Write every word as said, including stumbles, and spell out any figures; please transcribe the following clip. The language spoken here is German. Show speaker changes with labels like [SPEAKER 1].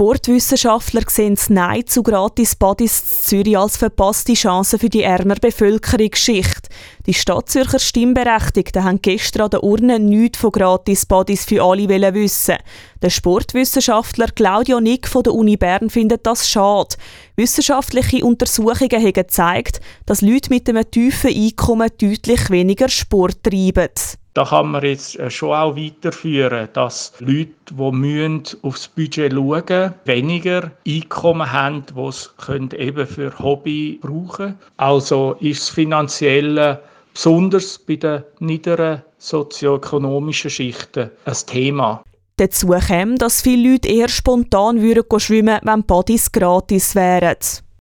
[SPEAKER 1] Sportwissenschaftler sehen das Nein zu Gratis-Badis in Zürich als verpasste Chance für die ärmere Bevölkerungsschicht. Die Stadtzürcher Stimmberechtigten haben gestern an der Urne nichts von Gratis-Badis für alle wissen. Der Sportwissenschaftler Claudio Nick von der Uni Bern findet das schade. Wissenschaftliche Untersuchungen haben gezeigt, dass Leute mit einem tiefen Einkommen deutlich weniger Sport treiben.
[SPEAKER 2] Da kann man jetzt schon auch weiterführen, dass Leute, die aufs Budget schauen müssen, weniger Einkommen haben, das sie eben für Hobby brauchen können. Also ist das Finanzielle besonders bei den niederen sozioökonomischen Schichten ein Thema.
[SPEAKER 1] Dazu käme, dass viele Leute eher spontan schwimmen würden, wenn Badis gratis wären.